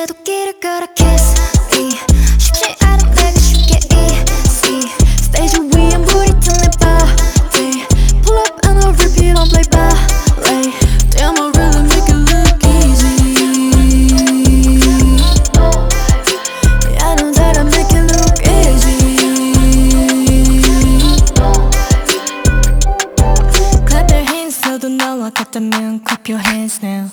같은데도 길을 걸어 kiss me 쉽지 않은 내가 쉽게 easy 스테이지 위엔 불이 튼 내 body Pull up and I'll repeat on play ballet Damn I really make it look easy I know that I make it look easy Clap your hands 너도 너와 같다면 clap your hands now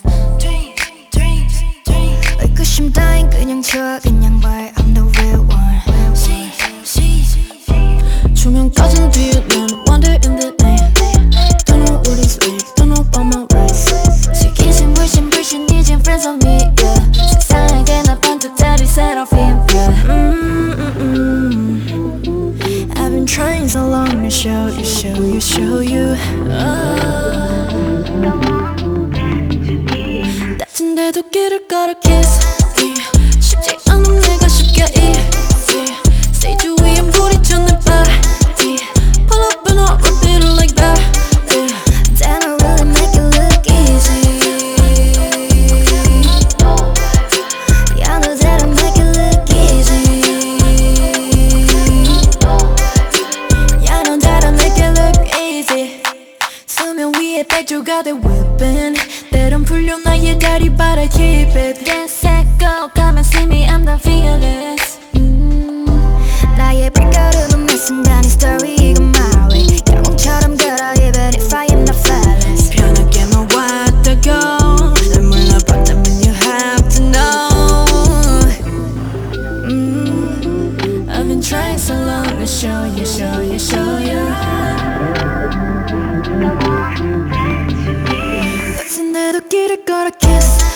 의구심 따윈 그냥 줘 그냥 말 I'm the real one 조명 꺼진 뒤에 난 wander in the night Don't know what is real, don't know about my race 시기심 불신 이젠 friends on me yeah 세상에게 나 반듯하리 seraphim yeah I've been trying so long to show you 다친데도 길을 걸어 kiss me 쉽지 않은 내가 쉽게 easy Stage 위엔 불이 튼 내 body Pull up and I'll repeat it like that yeah. Damn I really make it look easy Yeah I know that I make it look easy Yeah I know that I make it look easy 수면 위에 백조가 돼 whipping 때론 풀려 나의 다리 but I keep it Yes, set, go, come and see me, I'm the fearless 나의 발걸음은 매 순간의 story 이건 my way 영웅처럼 걸어 even if I am not flawless 편하게 너와 왔다고 날 몰라봤다면 you have to know I've been trying so long to show you 다친데도 길을 걸어 kiss